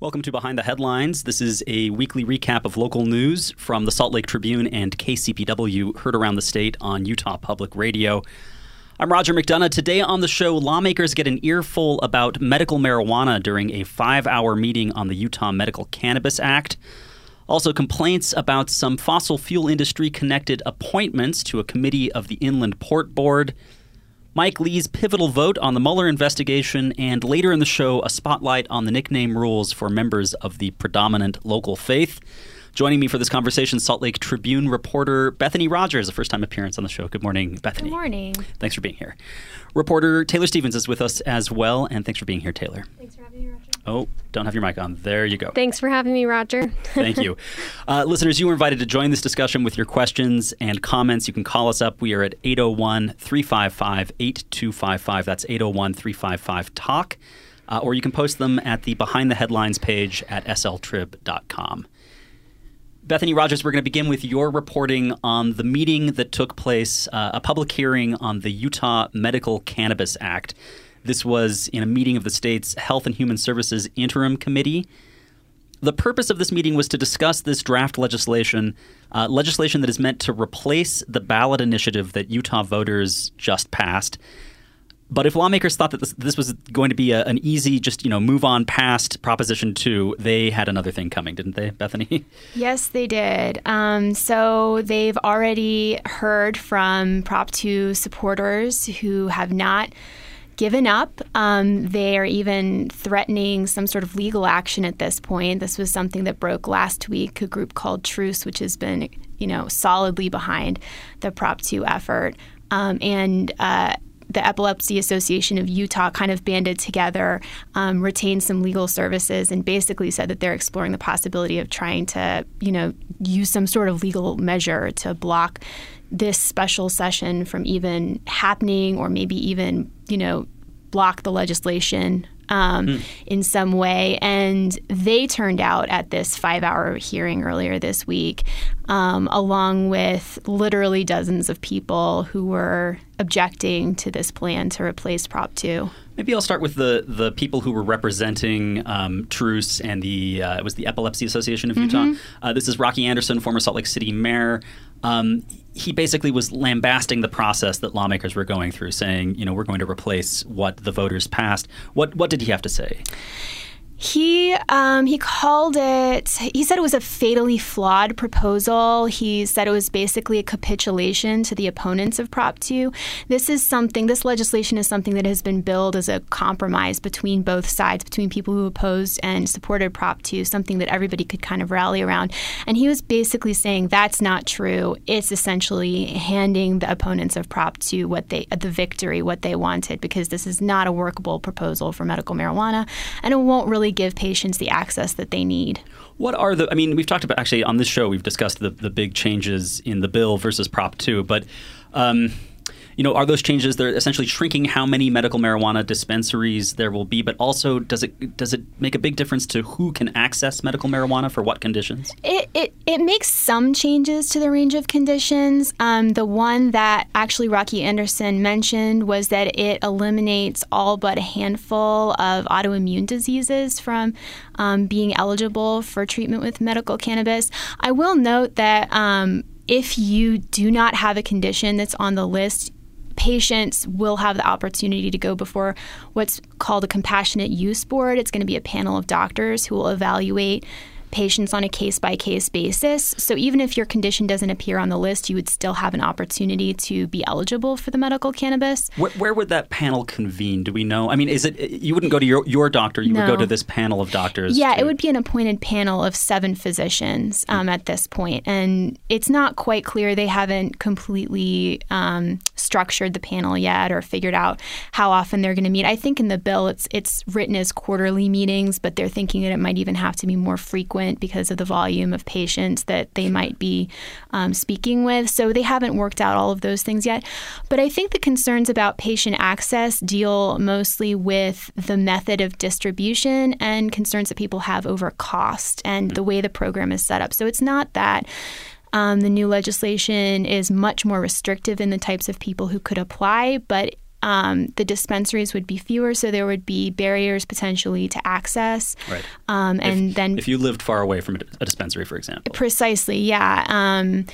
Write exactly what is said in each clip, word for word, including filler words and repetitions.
Welcome to Behind the Headlines. This is a weekly recap of local news from the Salt Lake Tribune and K C P W, heard around the state on Utah Public Radio. I'm Roger McDonough. Today on the show, lawmakers get an earful about medical marijuana during a five-hour meeting on the Utah Medical Cannabis Act. Also, complaints about some fossil fuel industry-connected appointments to a committee of the Inland Port Board. Mike Lee's pivotal vote on the Mueller investigation, and later in the show, a spotlight on the nickname rules for members of the predominant local faith. Joining me for this conversation, Salt Lake Tribune reporter Bethany Rogers, a first-time appearance on the show. Good morning, Bethany. Good morning. Thanks for being here. Reporter Taylor Stevens is with us as well, and thanks for being here, Taylor. Thanks for having me, Roger. Oh, don't have your mic on. There you go. Thanks for having me, Roger. Thank you. Uh, listeners, you were invited to join this discussion with your questions and comments. You can call us up. We are at eight oh one, three five five, eight two five five. That's eight oh one, three five five, talk. Uh, or you can post them at the Behind the Headlines page at s l trib dot com. Bethany Rogers, we're going to begin with your reporting on the meeting that took place, uh, a public hearing on the Utah Medical Cannabis Act. This was in a meeting of the state's Health and Human Services Interim Committee. The purpose of this meeting was to discuss this draft legislation, uh, legislation that is meant to replace the ballot initiative that Utah voters just passed. But if lawmakers thought that this, this was going to be a, an easy, just, you know, move on past Proposition two, they had another thing coming, didn't they, Bethany? Yes, they did. Um, so they've already heard from Prop two supporters who have not given up. Um, they are even threatening some sort of legal action at this point. This was something that broke last week, a group called Truce, which has been, you know, solidly behind the Prop two effort. Um, and uh, the Epilepsy Association of Utah kind of banded together, um, retained some legal services, and basically said that they're exploring the possibility of trying to, you know, use some sort of legal measure to block this special session from even happening, or maybe even, you know, block the legislation um, mm. in some way. And they turned out at this five-hour hearing earlier this week, um, along with literally dozens of people who were objecting to this plan to replace Prop two. Maybe I'll start with the the people who were representing um, Truce and the uh, it was the Epilepsy Association of Utah. Mm-hmm. Uh, this is Rocky Anderson, former Salt Lake City mayor. Um, he basically was lambasting the process that lawmakers were going through, saying, you know, we're going to replace what the voters passed. What what did he have to say? He um, he called it, he said it was a fatally flawed proposal. He said it was basically a capitulation to the opponents of Prop two. This is something, this legislation is something that has been billed as a compromise between both sides, between people who opposed and supported Prop two, something that everybody could kind of rally around. And he was basically saying that's not true. It's essentially handing the opponents of Prop two what they, the victory, what they wanted, because this is not a workable proposal for medical marijuana, and it won't really give patients the access that they need. What are the, I mean, we've talked about, actually on this show, we've discussed the, the big changes in the bill versus Prop two, but, um, you know, are those changes, they're essentially shrinking how many medical marijuana dispensaries there will be, but also does it does it make a big difference to who can access medical marijuana for what conditions? It it, it makes some changes to the range of conditions. Um, the one that actually Rocky Anderson mentioned was that it eliminates all but a handful of autoimmune diseases from um, being eligible for treatment with medical cannabis. I will note that um, if you do not have a condition that's on the list, patients will have the opportunity to go before what's called a compassionate use board. It's going to be a panel of doctors who will evaluate patients on a case-by-case basis. So even if your condition doesn't appear on the list, you would still have an opportunity to be eligible for the medical cannabis. Where, where would that panel convene? Do we know? I mean, is it you wouldn't go to your, your doctor, you no. would go to this panel of doctors? Yeah, to... it would be an appointed panel of seven physicians um, mm. at this point. And it's not quite clear. They haven't completely um, structured the panel yet or figured out how often they're going to meet. I think in the bill it's it's written as quarterly meetings, but they're thinking that it might even have to be more frequent because of the volume of patients that they might be um, speaking with. So they haven't worked out all of those things yet. But I think the concerns about patient access deal mostly with the method of distribution and concerns that people have over cost and the way the program is set up. So it's not that Um, the new legislation is much more restrictive in the types of people who could apply, but um, the dispensaries would be fewer, so there would be barriers potentially to access. Right. Um, and if, then if you lived far away from a dispensary, for example. Precisely, yeah. Um,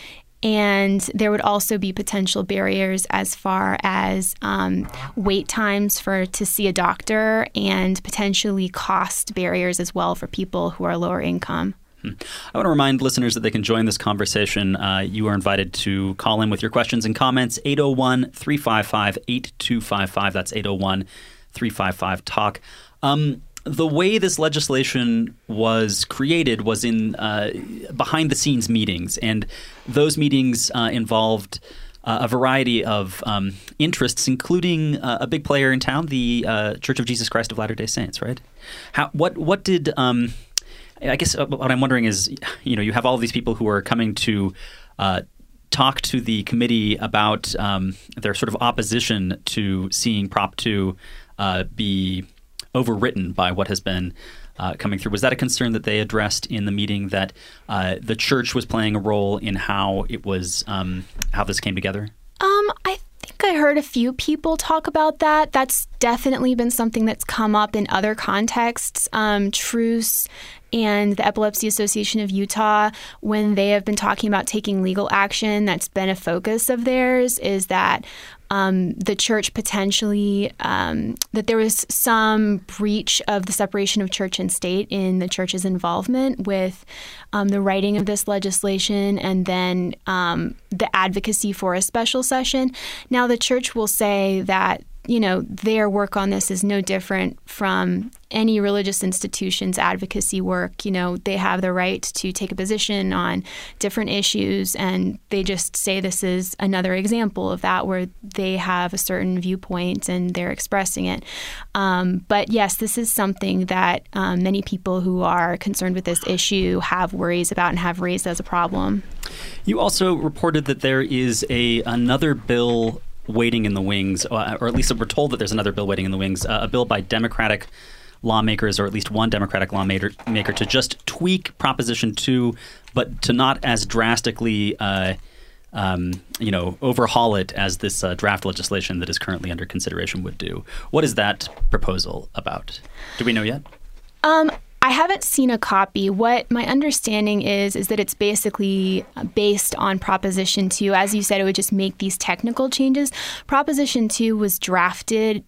and there would also be potential barriers as far as um, wait times for to see a doctor, and potentially cost barriers as well for people who are lower income. Hmm. I want to remind listeners that they can join this conversation. Uh, you are invited to call in with your questions and comments, eight oh one, three five five, eight two five five. That's eight oh one, three five five, talk. Um, the way this legislation was created was in uh, behind-the-scenes meetings, and those meetings uh, involved uh, a variety of um, interests, including uh, a big player in town, the uh, Church of Jesus Christ of Latter-day Saints, right? How, what, what did... Um, I guess what I'm wondering is, you know, you have all of these people who are coming to uh, talk to the committee about um, their sort of opposition to seeing Prop two uh, be overwritten by what has been uh, coming through. Was that a concern that they addressed in the meeting, that uh, the church was playing a role in how it was, um, how this came together? Um, I think I heard a few people talk about that. That's definitely been something that's come up in other contexts. Um, Truce and the Epilepsy Association of Utah, when they have been talking about taking legal action, that's been a focus of theirs, is that um, the church potentially, um, that there was some breach of the separation of church and state in the church's involvement with um, the writing of this legislation, and then um, the advocacy for a special session. Now, the church will say that, you know, their work on this is no different from any religious institution's advocacy work. You know, they have the right to take a position on different issues, and they just say this is another example of that, where they have a certain viewpoint and they're expressing it. Um, but yes, this is something that um, many people who are concerned with this issue have worries about and have raised as a problem. You also reported that there is a another bill waiting in the wings, or at least we're told that there's another bill waiting in the wings, uh, a bill by Democratic lawmakers, or at least one Democratic lawmaker, maker, to just tweak Proposition two, but to not as drastically, uh, um, you know, overhaul it as this uh, draft legislation that is currently under consideration would do. What is that proposal about? Do we know yet? Um. I haven't seen a copy. What my understanding is, is that it's basically based on Proposition two. As you said, it would just make these technical changes. Proposition two was drafted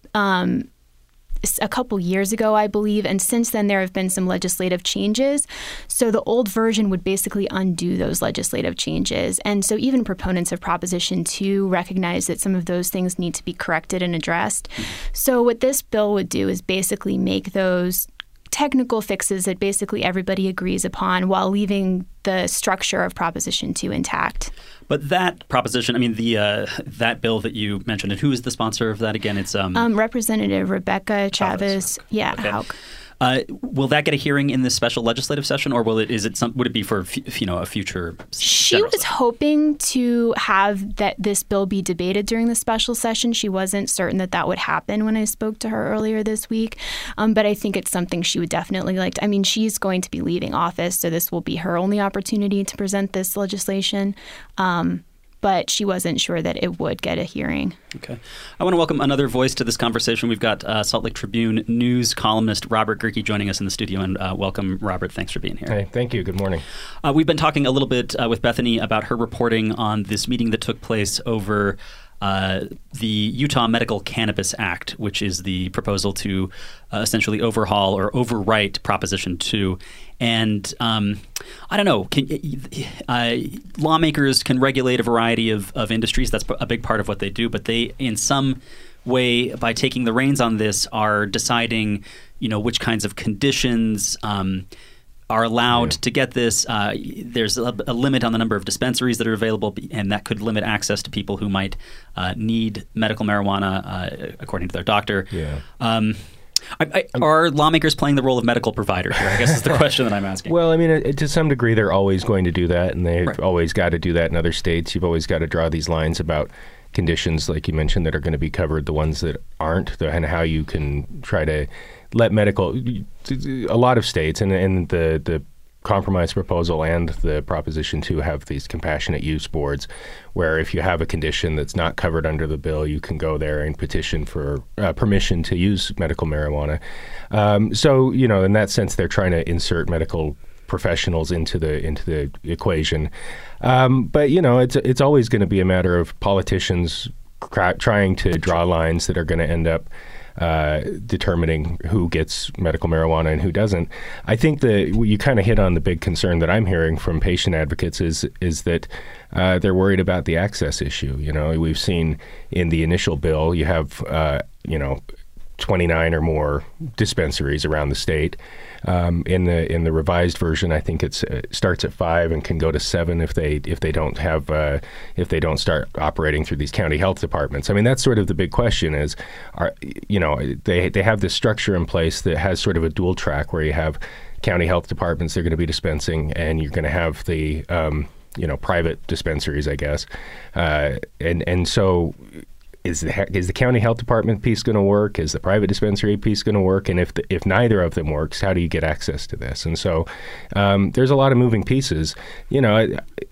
um, a couple years ago, I believe, and since then there have been some legislative changes. So the old version would basically undo those legislative changes. And so even proponents of Proposition two recognize that some of those things need to be corrected and addressed. So what this bill would do is basically make those technical fixes that basically everybody agrees upon, while leaving the structure of Proposition two intact. But that proposition, I mean, the uh, that bill that you mentioned, and who is the sponsor of that again? It's um, um, Representative Rebecca Chavez. Chavez. Yeah, okay. Hauk. Uh, will that get a hearing in this special legislative session, or will it? Is it some? Would it be for you know a future? She was session? hoping to have that this bill be debated during the special session. She wasn't certain that that would happen when I spoke to her earlier this week, um, but I think it's something she would definitely like to. I mean, she's going to be leaving office, so this will be her only opportunity to present this legislation. Um, But she wasn't sure that it would get a hearing. Okay. I want to welcome another voice to this conversation. We've got uh, Salt Lake Tribune news columnist Robert Gehrke joining us in the studio. And uh, welcome, Robert. Thanks for being here. Hey, thank you. Good morning. Uh, we've been talking a little bit uh, with Bethany about her reporting on this meeting that took place over Uh, the Utah Medical Cannabis Act, which is the proposal to uh, essentially overhaul or overwrite Proposition two. And um, I don't know, can, uh, lawmakers can regulate a variety of, of industries. That's a big part of what they do. But they, in some way, by taking the reins on this, are deciding, you know, which kinds of conditions um, are allowed yeah. to get this. Uh, there's a, a limit on the number of dispensaries that are available, and that could limit access to people who might uh, need medical marijuana, uh, according to their doctor. Yeah. Um, I, I, are lawmakers playing the role of medical provider here? I guess is the question that I'm asking. Well, I mean, it, to some degree, they're always going to do that, and they've right. always got to do that in other states. You've always got to draw these lines about conditions, like you mentioned, that are going to be covered, the ones that aren't, and how you can try to let medical, a lot of states, and, and the, the compromise proposal and the Proposition two have these compassionate use boards where if you have a condition that's not covered under the bill, you can go there and petition for uh, permission to use medical marijuana. Um, so, you know, in that sense, they're trying to insert medical professionals into the into the equation. Um, but, you know, it's it's always going to be a matter of politicians cr- trying to draw lines that are going to end up Uh, determining who gets medical marijuana and who doesn't. I think that you kind of hit on the big concern that I'm hearing from patient advocates is is that uh, they're worried about the access issue. You know, we've seen in the initial bill, you have, uh, you know, twenty-nine or more dispensaries around the state. Um, in the in the revised version, I think it's it starts at five and can go to seven if they if they don't have uh, if they don't start operating through these county health departments. I mean, that's sort of the big question: is are you know they they have this structure in place that has sort of a dual track where you have county health departments they're going to be dispensing, and you're going to have the um, you know private dispensaries, I guess, uh, and and so. Is the is the county health department piece going to work? Is the private dispensary piece going to work? And if the, if neither of them works, how do you get access to this? And so um, there's a lot of moving pieces. You know,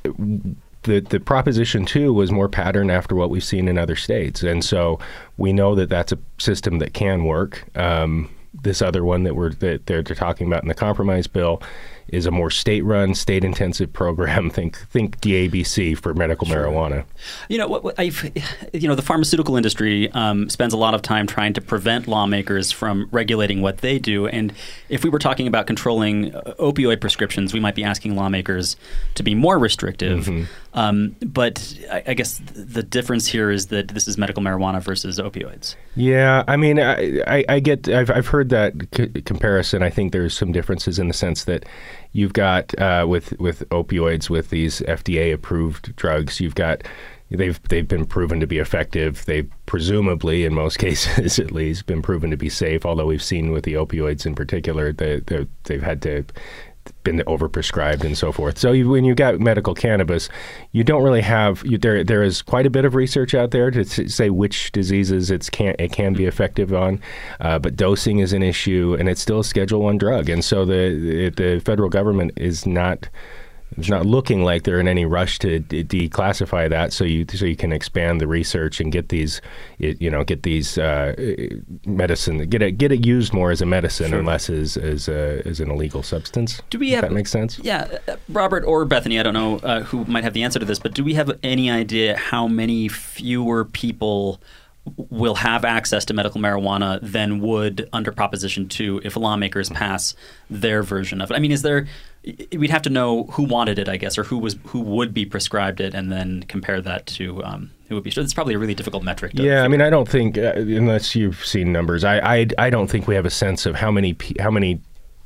the the Proposition two was more patterned after what we've seen in other states, and so we know that that's a system that can work. Um, this other one that we're that they're, they're talking about in the compromise bill is a more state-run, state-intensive program. Think think D A B C for medical sure. marijuana. You know, what, what I've, you know, the pharmaceutical industry um, spends a lot of time trying to prevent lawmakers from regulating what they do. And if we were talking about controlling uh, opioid prescriptions, we might be asking lawmakers to be more restrictive. Mm-hmm. Um, but I, I guess the difference here is that this is medical marijuana versus opioids. Yeah, I mean, I, I, I get, I've, I've heard that c- comparison. I think there's some differences in the sense that you've got uh, with with opioids, with these F D A-approved drugs, you've got they've they've been proven to be effective. They've presumably, in most cases at least, been proven to be safe. Although we've seen with the opioids in particular, they, they've had to been overprescribed and so forth. So you, when you got medical cannabis, you don't really have you, there. There is quite a bit of research out there to t- say which diseases it's can it can be effective on, uh, but dosing is an issue, and it's still a Schedule One drug. And so the the federal government is not. It's not looking like they're in any rush to de- declassify that, so you so you can expand the research and get these, you know, get these uh, medicine, get it get it used more as a medicine sure. and less as as, a, as an illegal substance. Do we Does have that make sense? Yeah, uh, Robert or Bethany, I don't know uh, who might have the answer to this, but do we have any idea how many fewer people will have access to medical marijuana than would under Proposition two if lawmakers pass their version of it? I mean, is there? We'd have to know who wanted it, I guess, or who was who would be prescribed it, and then compare that to um, who would be. So it's probably a really difficult metric. To yeah, I mean, I don't think uh, unless you've seen numbers, I, I I don't think we have a sense of how many how many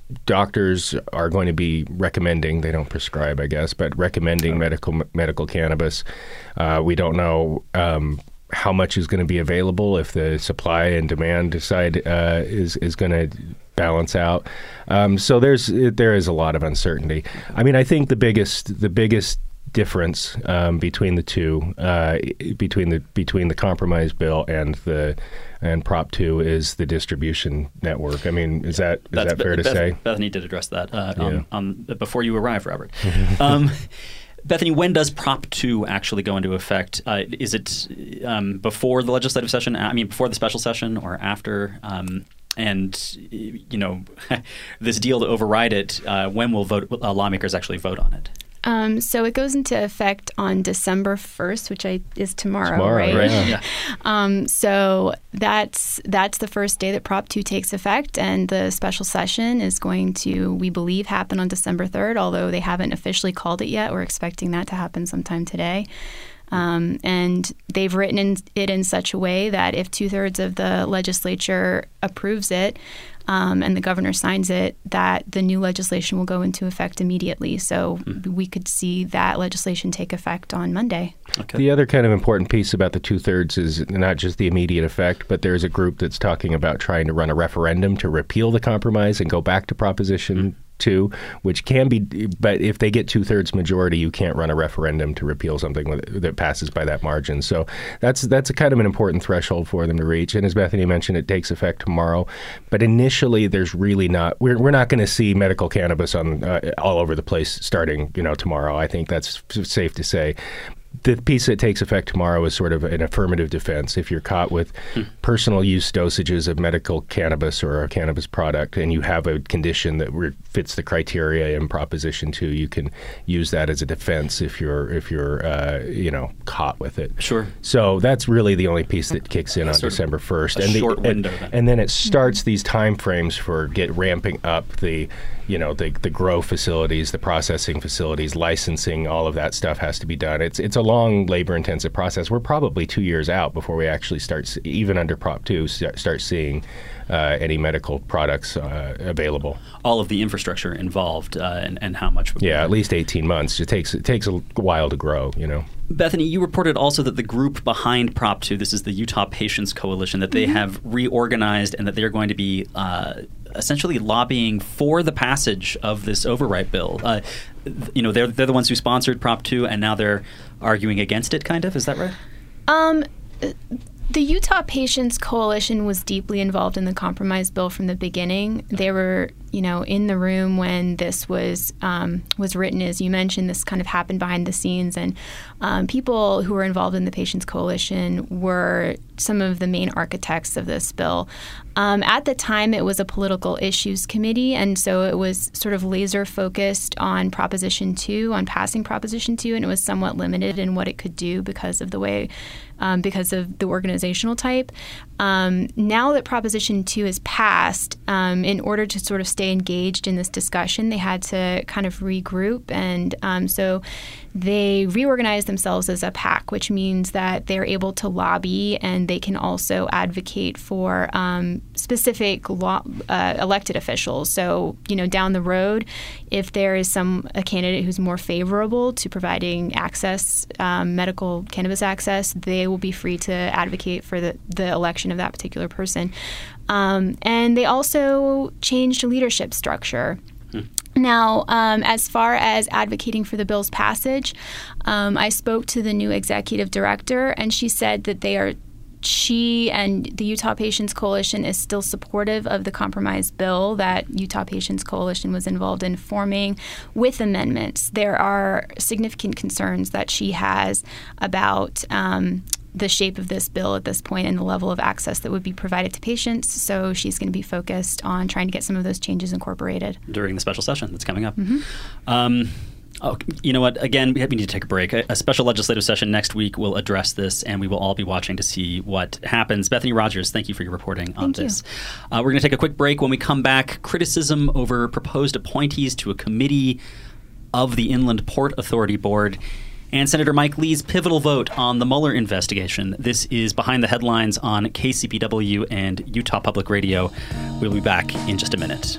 doctors are going to be recommending. They don't prescribe, I guess, but recommending oh. medical medical cannabis. Uh, we don't know. Um, how much is going to be available if the supply and demand side uh, is is going to balance out. Um, so there's there is a lot of uncertainty. I mean, I think the biggest the biggest difference um, between the two uh, between the between the compromise bill and the and Prop two is the distribution network. I mean, is that is That's that fair Beth, to say? Bethany did address that uh, yeah. on, on before you arrived, Robert. um, Bethany, when does Prop two actually go into effect? Uh, is it um, before the legislative session? I mean, before the special session or after? Um, and, you know, this deal to override it, uh, when will vote, uh, lawmakers actually vote on it? Um, so it goes into effect on December first, which I, is tomorrow, tomorrow right? right? Yeah. um, so that's that's the first day that Prop two takes effect, and the special session is going to, we believe, happen on December third, although they haven't officially called it yet. We're expecting that to happen sometime today. Um, and they've written in, it in such a way that if two-thirds of the legislature approves it, Um, and the governor signs it, that the new legislation will go into effect immediately. So mm. we could see that legislation take effect on Monday. Okay. The other kind of important piece about the two-thirds is not just the immediate effect, but there's a group that's talking about trying to run a referendum to repeal the compromise and go back to Proposition mm. two, which can be, but if they get two-thirds majority, you can't run a referendum to repeal something with, that passes by that margin. So that's that's a kind of an important threshold for them to reach. And as Bethany mentioned, it takes effect tomorrow. But initially, there's really not, we're, we're not going to see medical cannabis on uh, all over the place starting, you know, tomorrow. I think that's safe to say. The piece that takes effect tomorrow is sort of an affirmative defense. If you're caught with hmm. personal use dosages of medical cannabis or a cannabis product and you have a condition that re- fits the criteria in Proposition two, you can use that as a defense if you're if you're uh, you know caught with it. Sure. So that's really the only piece that kicks in on December first, a and short the, window. And, then. and then it starts mm-hmm. these time frames for get ramping up the you know the the grow facilities, the processing facilities, licensing, all of that stuff has to be done. It's it's a long labor-intensive process. We're probably two years out before we actually start, even under Prop two, start seeing uh, any medical products uh, available. All of the infrastructure involved uh, and, and how much would Yeah, be at least eighteen months. It takes it takes a while to grow, you know. Bethany, you reported also that the group behind Prop two, this is the Utah Patients Coalition, that they mm-hmm. have reorganized and that they're going to be uh, essentially lobbying for the passage of this override bill. Uh, you know, they're they're the ones who sponsored Prop two, and now they're arguing against it, kind of. Is that right? Um, the Utah Patients Coalition was deeply involved in the compromise bill from the beginning. They were, you know, in the room when this was um, was written. As you mentioned, this kind of happened behind the scenes, and um, people who were involved in the Patients Coalition were some of the main architects of this bill. Um, at the time, it was a political issues committee, and so it was sort of laser focused on Proposition two, on passing Proposition two, and it was somewhat limited in what it could do because of the way, um, because of the organizational type. Um, now that Proposition two is passed, um, in order to sort of stay engaged in this discussion, they had to kind of regroup, and um, so they reorganized themselves as a PAC, which means that they're able to lobby and they can also advocate for um, specific law, uh, elected officials. So, you know, down the road, if there is some a candidate who's more favorable to providing access, um, medical cannabis access, they will be free to advocate for the, the election of that particular person. Um, and they also changed leadership structure. Hmm. Now, um, as far as advocating for the bill's passage, um, I spoke to the new executive director, and she said that they are she and the Utah Patients Coalition is still supportive of the compromise bill that Utah Patients Coalition was involved in forming with amendments. There are significant concerns that she has about um, the shape of this bill at this point and the level of access that would be provided to patients. So she's going to be focused on trying to get some of those changes incorporated. During the special session that's coming up. Mm-hmm. Um, oh, you know what? Again, we need to take a break. A, a special legislative session next week will address this, and we will all be watching to see what happens. Bethany Rogers, thank you for your reporting on thank this. Uh, we're going to take a quick break. When we come back, criticism over proposed appointees to a committee of the Inland Port Authority Board, and Senator Mike Lee's pivotal vote on the Mueller investigation. This is Behind the Headlines on K C P W and Utah Public Radio. We'll be back in just a minute.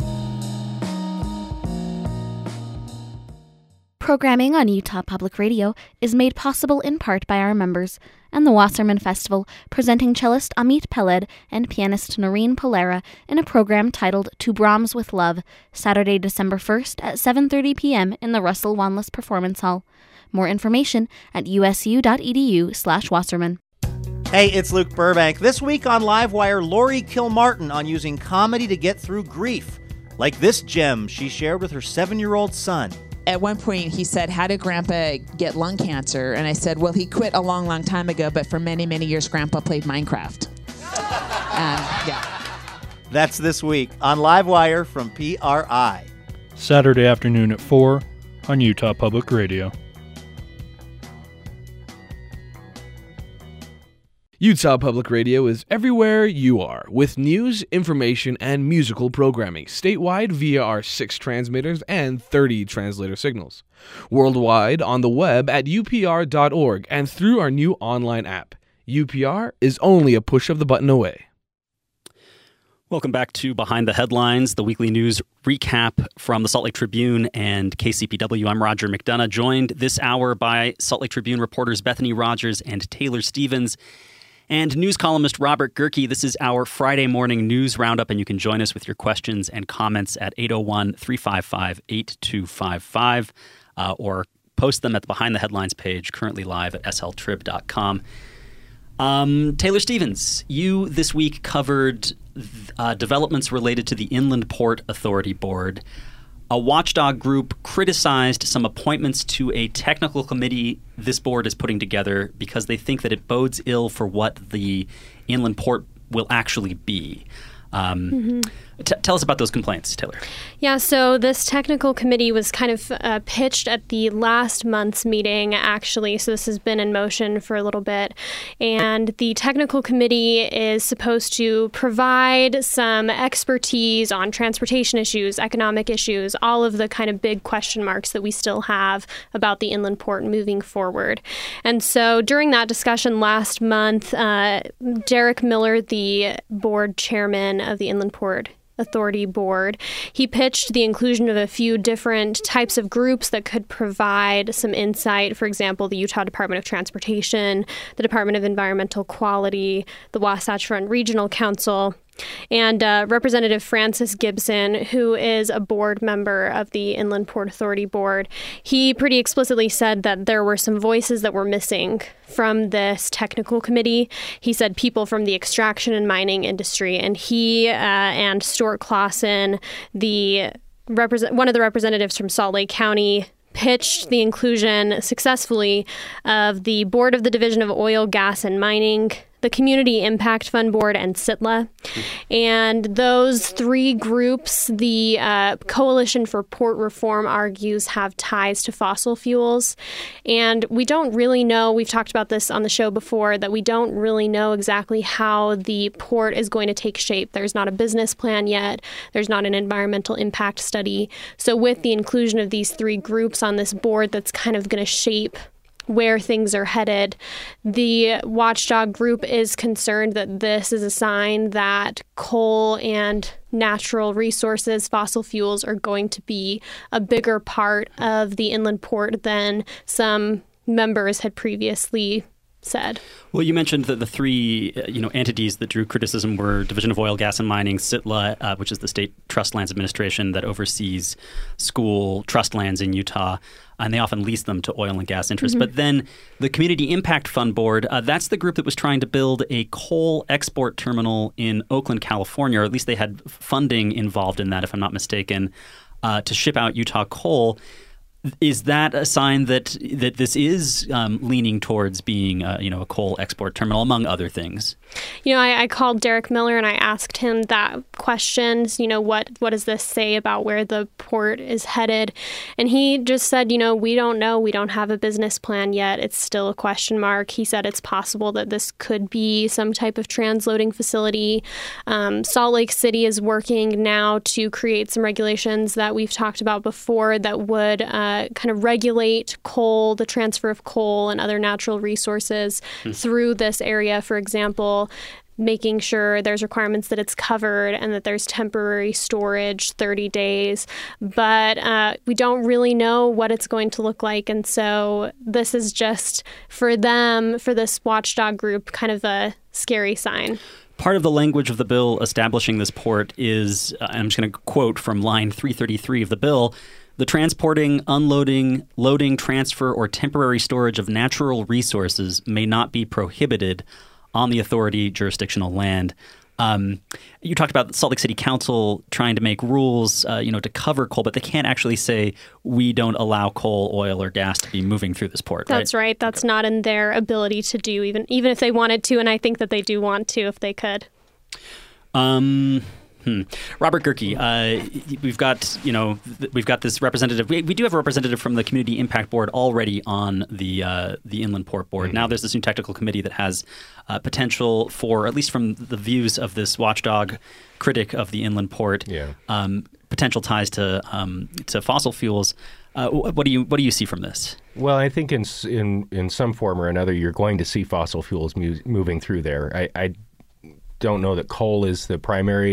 Programming on Utah Public Radio is made possible in part by our members and the Wasserman Festival, presenting cellist Amit Peled and pianist Noreen Polera in a program titled To Brahms with Love, Saturday, December first at seven thirty p.m. in the Russell Wanless Performance Hall. More information at usu.edu slash Wasserman. Hey, it's Luke Burbank. This week on Livewire, Lori Kilmartin on using comedy to get through grief. Like this gem she shared with her seven-year-old son. At one point, he said, how did Grandpa get lung cancer? And I said, well, he quit a long, long time ago, but for many, many years, Grandpa played Minecraft. um, yeah. That's this week on Livewire from P R I. Saturday afternoon at four on Utah Public Radio. Utah Public Radio is everywhere you are, with news, information, and musical programming, statewide via our six transmitters and thirty translator signals. Worldwide on the web at U P R dot org and through our new online app. U P R is only a push of the button away. Welcome back to Behind the Headlines, the weekly news recap from the Salt Lake Tribune and K C P W. I'm Roger McDonough, joined this hour by Salt Lake Tribune reporters Bethany Rogers and Taylor Stevens. and news columnist Robert Gehrke. This is our Friday morning news roundup, and you can join us with your questions and comments at eight oh one, three five five, eight two five five uh, or post them at the Behind the Headlines page, currently live at s l trib dot com. Um, Taylor Stevens, you this week covered uh, developments related to the Inland Port Authority Board. A watchdog group criticized some appointments to a technical committee this board is putting together because they think that it bodes ill for what the inland port will actually be. Um, mm-hmm. t- tell us about those complaints, Taylor. Yeah, so this technical committee was kind of uh, pitched at the last month's meeting, actually. So this has been in motion for a little bit. And the technical committee is supposed to provide some expertise on transportation issues, economic issues, all of the kind of big question marks that we still have about the inland port moving forward. And so during that discussion last month, uh, Derek Miller, the board chairman of the Inland Port Authority Board, he pitched the inclusion of a few different types of groups that could provide some insight. For example, the Utah Department of Transportation, the Department of Environmental Quality, the Wasatch Front Regional Council, and uh, Representative Francis Gibson, who is a board member of the Inland Port Authority Board. He pretty explicitly said that there were some voices that were missing from this technical committee. He said people from the extraction and mining industry, and he uh, and Stuart Clausen, the represent one of the representatives from Salt Lake County, pitched the inclusion successfully of the Board of the Division of Oil, Gas, and Mining, the Community Impact Fund Board, and S I T L A. And those three groups, the uh, Coalition for Port Reform argues, have ties to fossil fuels. And we don't really know, we've talked about this on the show before, that we don't really know exactly how the port is going to take shape. There's not a business plan yet. There's not an environmental impact study. So with the inclusion of these three groups on this board that's kind of going to shape where things are headed, the watchdog group is concerned that this is a sign that coal and natural resources, fossil fuels, are going to be a bigger part of the inland port than some members had previously said. Well, you mentioned that the three uh, you know entities that drew criticism were Division of Oil, Gas, and Mining, S I T L A, uh, which is the State Trust Lands Administration that oversees school trust lands in Utah, and they often lease them to oil and gas interests. Mm-hmm. But then the Community Impact Fund Board, uh, that's the group that was trying to build a coal export terminal in Oakland, California, or at least they had funding involved in that, if I'm not mistaken, uh, to ship out Utah coal. Is that a sign that that this is um, leaning towards being, uh, you know, a coal export terminal, among other things? You know, I, I called Derek Miller and I asked him that question. You know, what what does this say about where the port is headed? And he just said, you know, we don't know. We don't have a business plan yet. It's still a question mark. He said it's possible that this could be some type of transloading facility. Um, Salt Lake City is working now to create some regulations that we've talked about before that would uh, kind of regulate coal, the transfer of coal and other natural resources mm. through this area, for example, making sure there's requirements that it's covered and that there's temporary storage, thirty days. But uh, we don't really know what it's going to look like. And so this is just, for them, for this watchdog group, kind of a scary sign. Part of the language of the bill establishing this port is, uh, I'm just going to quote from line three thirty-three of the bill, the transporting, unloading, loading, transfer, or temporary storage of natural resources may not be prohibited on the authority jurisdictional land. Um, you talked about Salt Lake City Council trying to make rules, uh, you know, to cover coal, but they can't actually say we don't allow coal, oil, or gas to be moving through this port. That's right. right. That's okay. Not in their ability to do, even even if they wanted to, and I think that they do want to if they could. Um. Hmm. Robert Gehrke, uh, we've got you know th- we've got this representative. We, we do have a representative from the Community Impact Board already on the uh, the Inland Port Board. Mm-hmm. Now there's this new technical committee that has uh, potential for, at least from the views of this watchdog critic of the Inland Port, yeah. um, potential ties to um, to fossil fuels. Uh, what do you what do you see from this? Well, I think in in in some form or another, you're going to see fossil fuels mu- moving through there. I, I don't know that coal is the primary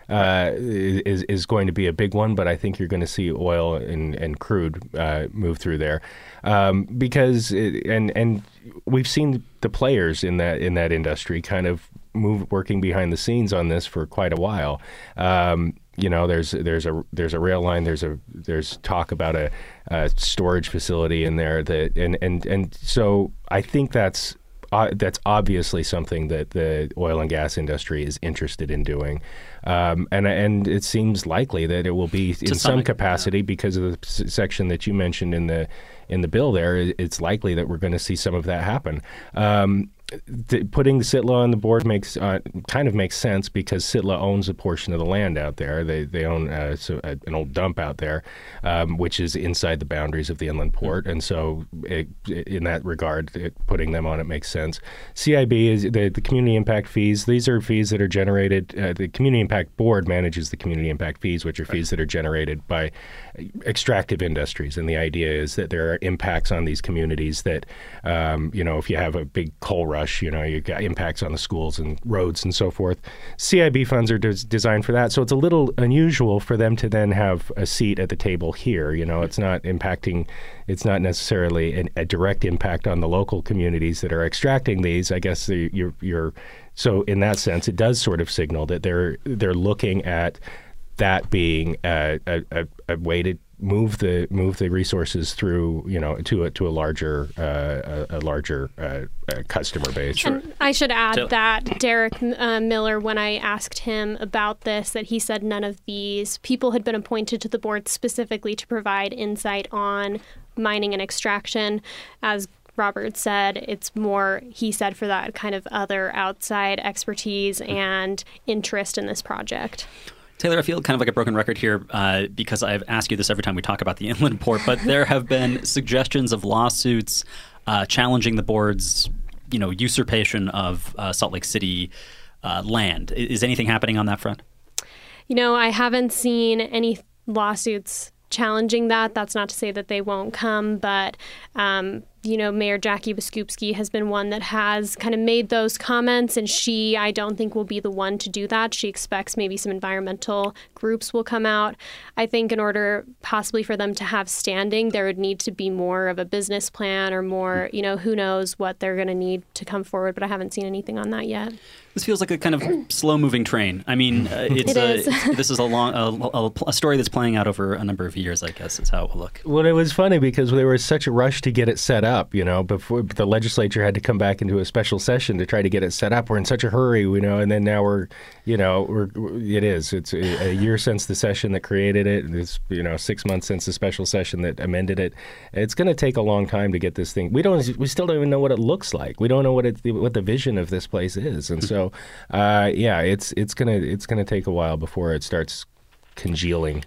uh, is is going to be a big one, but I think you're going to see oil and and crude uh, move through there, um, because it, and and we've seen the players in that in that industry kind of move working behind the scenes on this for quite a while. Um, you know, there's there's a there's a rail line, there's a there's talk about a, a storage facility in there that and and and so I think that's. Uh, that's obviously something that the oil and gas industry is interested in doing, um, and and it seems likely that it will be in some, some capacity yeah. because of the s- section that you mentioned in the in the bill. There, it's likely that we're going to see some of that happen. Um, th- putting the Sitla on the board makes uh, kind of makes sense because Sitla owns a portion of the land out there. They they own uh, so, uh, an old dump out there, um, which is inside the boundaries of the inland port, mm-hmm. and so it, in that regard, it, putting them on it makes sense. C I B is the, the community impact fees. These are fees that are generated. Uh, the Community Impact Board manages the community impact fees, which are fees that are generated by extractive industries, and the idea is that there are impacts on these communities that, um, you know, if you have a big coal rush, you know, you've got impacts on the schools and roads and so forth. C I B funds are des- designed for that, so it's a little unusual for them to then have a seat at the table here. You know, it's not impacting, it's not necessarily an, a direct impact on the local communities that are extracting these. I guess the, you're, you're, so in that sense, it does sort of signal that they're they're looking at that being a, a, a way to move the move the resources through, you know, to a to a larger uh, a, a larger uh, uh, customer base. Sure. And I should add so, that Derek uh, Miller, when I asked him about this, that he said none of these people had been appointed to the board specifically to provide insight on mining and extraction. As Robert said, it's more, he said, for that kind of other outside expertise and interest in this project. Taylor, I feel kind of like a broken record here uh, because I've asked you this every time we talk about the inland port, but there have been suggestions of lawsuits uh, challenging the board's, you know, usurpation of uh, Salt Lake City uh, land. Is anything happening on that front? You know, I haven't seen any lawsuits challenging that. That's not to say that they won't come, but um, you know, Mayor Jackie Biskupski has been one that has kind of made those comments, and she, I don't think, will be the one to do that. She expects maybe some environmental groups will come out. I think in order possibly for them to have standing, there would need to be more of a business plan or more, you know, who knows what they're going to need to come forward, but I haven't seen anything on that yet. This feels like a kind of slow-moving train. I mean, uh, it's it a, is. it's, this is a long a, a, a story that's playing out over a number of years, I guess, is how it will look. Well, it was funny because there was such a rush to get it set up, you know, before the legislature had to come back into a special session to try to get it set up. We're in such a hurry, you know, and then now we're, you know, we're, it is. It's a, a year since the session that created it. It's, you know, six months since the special session that amended it. It's going to take a long time to get this thing. We don't, we still don't even know what it looks like. We don't know what it, what the vision of this place is. And so, uh, yeah, it's, it's going to, it's going to take a while before it starts congealing.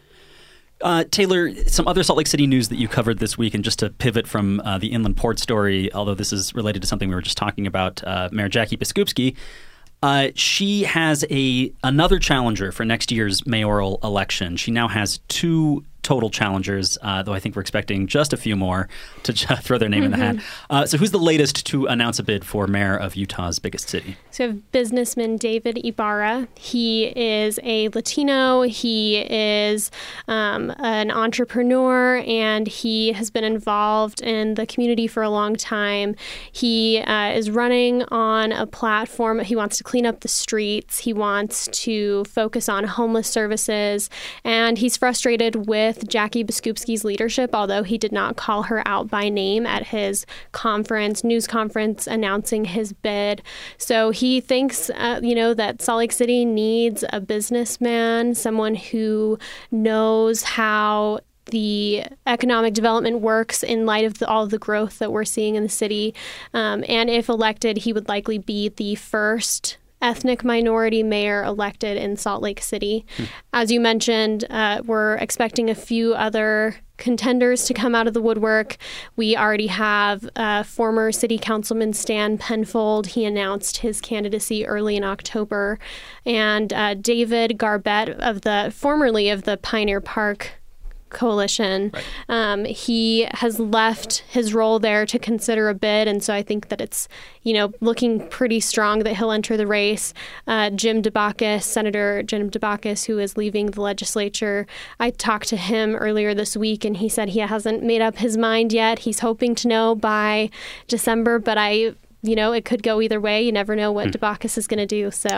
Uh, Taylor, some other Salt Lake City news that you covered this week, and just to pivot from uh, the inland port story, although this is related to something we were just talking about, uh, Mayor Jackie Biskupski, uh, she has a another challenger for next year's mayoral election. She now has two total challengers, uh, though I think we're expecting just a few more to throw their name mm-hmm. in the hat. Uh, so who's the latest to announce a bid for mayor of Utah's biggest city? So we have businessman David Ibarra. He is a Latino. He is um, an entrepreneur, and he has been involved in the community for a long time. He uh, is running on a platform. He wants to clean up the streets. He wants to focus on homeless services, and he's frustrated with Jackie Biskupski's leadership, although he did not call her out by name at his conference, news conference announcing his bid. So he thinks, uh, you know, that Salt Lake City needs a businessman, someone who knows how the economic development works in light of the, all of the growth that we're seeing in the city. Um, and if elected, he would likely be the first ethnic minority mayor elected in Salt Lake City. Hmm. As you mentioned, uh, we're expecting a few other contenders to come out of the woodwork. We already have uh, former city councilman Stan Penfold. He announced his candidacy early in October. And uh, David Garbett, of the formerly of the Pioneer Park coalition. Right. Um, he has left his role there to consider a bid, and so I think that it's, you know, looking pretty strong that he'll enter the race. Uh, Jim Debakis, Senator Jim Debakis, who is leaving the legislature, I talked to him earlier this week, and he said he hasn't made up his mind yet. He's hoping to know by December, but I you know, it could go either way. You never know what Debakis is going to do. So,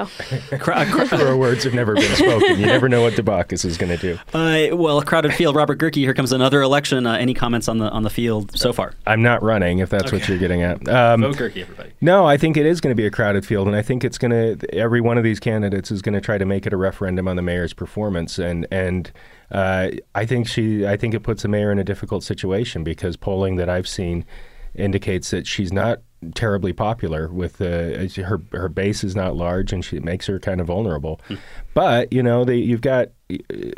Truer words have never been spoken. You never know what Debakis is going to do. Uh, well, a crowded field. Robert Gehrke, here comes another election. Uh, any comments on the on the field so far? I'm not running, if that's okay. what you're getting at. Um, Vote Gehrke, everybody. No, I think it is going to be a crowded field, and I think it's going to. Every one of these candidates is going to try to make it a referendum on the mayor's performance, and and. Uh, I think she. I think it puts the mayor in a difficult situation because polling that I've seen indicates that she's not terribly popular with uh, her her base is not large, and she it makes her kind of vulnerable. Mm. But you know, they, you've got uh,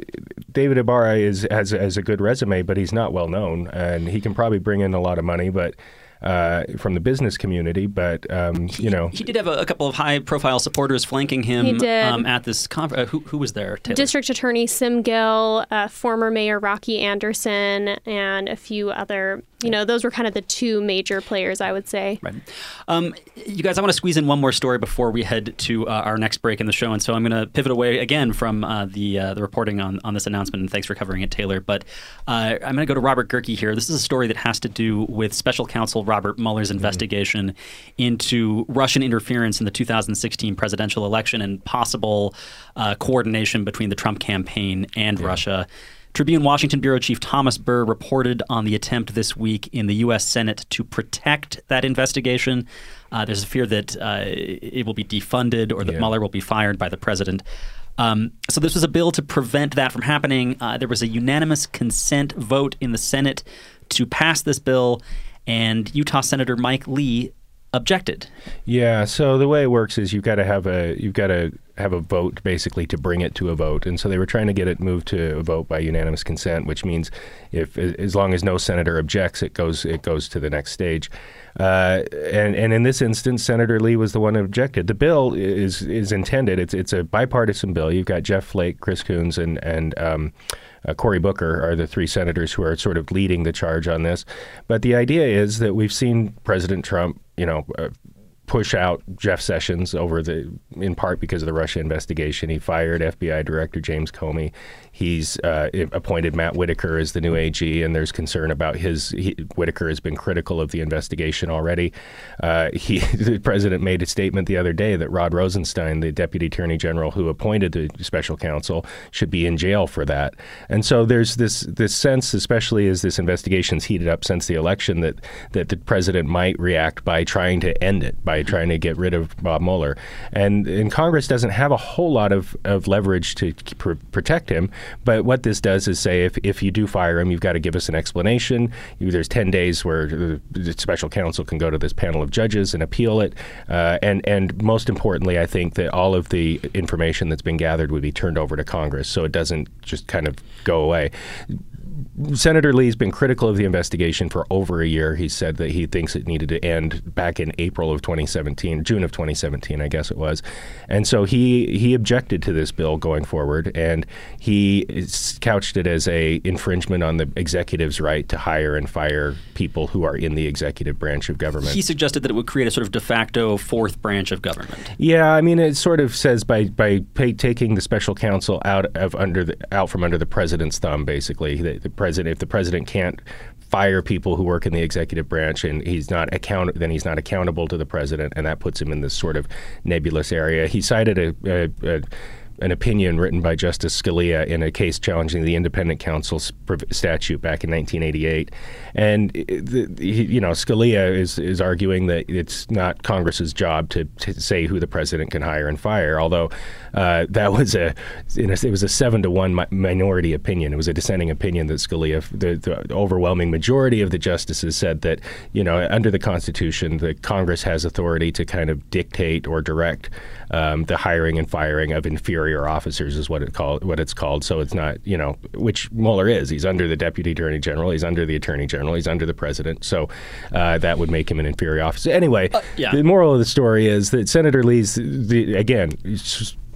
David Ibarra is has has a good resume, but he's not well known, and he can probably bring in a lot of money, but. Uh, from the business community, but um, you know, he, he did have a, a couple of high-profile supporters flanking him he did. Um, at this conference. Uh, who, who was there? Taylor? District Attorney Sim Gill, uh, former Mayor Rocky Anderson, and a few other. You know, those were kind of the two major players, I would say. Right. Um, you guys, I want to squeeze in one more story before we head to uh, our next break in the show, and so I'm going to pivot away again from uh, the uh, the reporting on, on this announcement, and thanks for covering it, Taylor. But uh, I'm going to go to Robert Gehrke here. This is a story that has to do with Special Counsel Robert Mueller's investigation mm-hmm. into Russian interference in the two thousand sixteen presidential election and possible uh, coordination between the Trump campaign and yeah. Russia. Tribune Washington Bureau Chief Thomas Burr reported on the attempt this week in the U S Senate to protect that investigation. Uh, there's a fear that uh, it will be defunded or that yeah. Mueller will be fired by the president. Um, so this was a bill to prevent that from happening. Uh, there was a unanimous consent vote in the Senate to pass this bill, and Utah Senator Mike Lee objected. Yeah. So the way it works is you've got to have a you've got to have a vote basically to bring it to a vote, and so they were trying to get it moved to a vote by unanimous consent, which means if as long as no senator objects, it goes it goes to the next stage. Uh, and and in this instance, Senator Lee was the one who objected. The bill is is intended. It's it's a bipartisan bill. You've got Jeff Flake, Chris Coons, and and um, Uh, Cory Booker are the three senators who are sort of leading the charge on this. But the idea is that we've seen President Trump, you know, uh, push out Jeff Sessions over the, in part because of the Russia investigation. He fired F B I Director James Comey. He's uh, appointed Matt Whitaker as the new A G, and there's concern about his. He, Whitaker has been critical of the investigation already. Uh, he, the president made a statement the other day that Rod Rosenstein, the Deputy Attorney General who appointed the special counsel, should be in jail for that. And so there's this this sense, especially as this investigation's heated up since the election, that that the president might react by trying to end it, by trying to get rid of Bob Mueller. And, and Congress doesn't have a whole lot of, of leverage to pr- protect him. But what this does is say if, if you do fire him, you've got to give us an explanation. You, there's ten days where the, the special counsel can go to this panel of judges and appeal it. Uh, and, and most importantly, I think that all of the information that's been gathered would be turned over to Congress so it doesn't just kind of go away. Senator Lee's been critical of the investigation for over a year. He said that he thinks it needed to end back in April of twenty seventeen, June of twenty seventeen, I guess it was. And so he he objected to this bill going forward, and he couched it as a infringement on the executive's right to hire and fire people who are in the executive branch of government. He suggested that it would create a sort of de facto fourth branch of government. Yeah, I mean, it sort of says by by pay, taking the special counsel out of under the, out from under the president's thumb, basically. The, the president, if the president can't fire people who work in the executive branch and he's not account, then he's not accountable to the president, and that puts him in this sort of nebulous area. He cited a, a, a an opinion written by Justice Scalia in a case challenging the independent counsel's statute back in nineteen eighty-eight. And, the, you know, Scalia is, is arguing that it's not Congress's job to, to say who the president can hire and fire, although uh, that was a, in a, it was a seven to one mi- minority opinion. It was a dissenting opinion that Scalia, the, the overwhelming majority of the justices said that, you know, under the Constitution, the Congress has authority to kind of dictate or direct um, the hiring and firing of inferior officers is what it called, what it's called. So it's not, you know, which Mueller is. He's under the Deputy Attorney General. He's under the Attorney General. He's under the President. So uh, that would make him an inferior officer. Anyway, uh, yeah. The moral of the story is that Senator Lee's, the, again,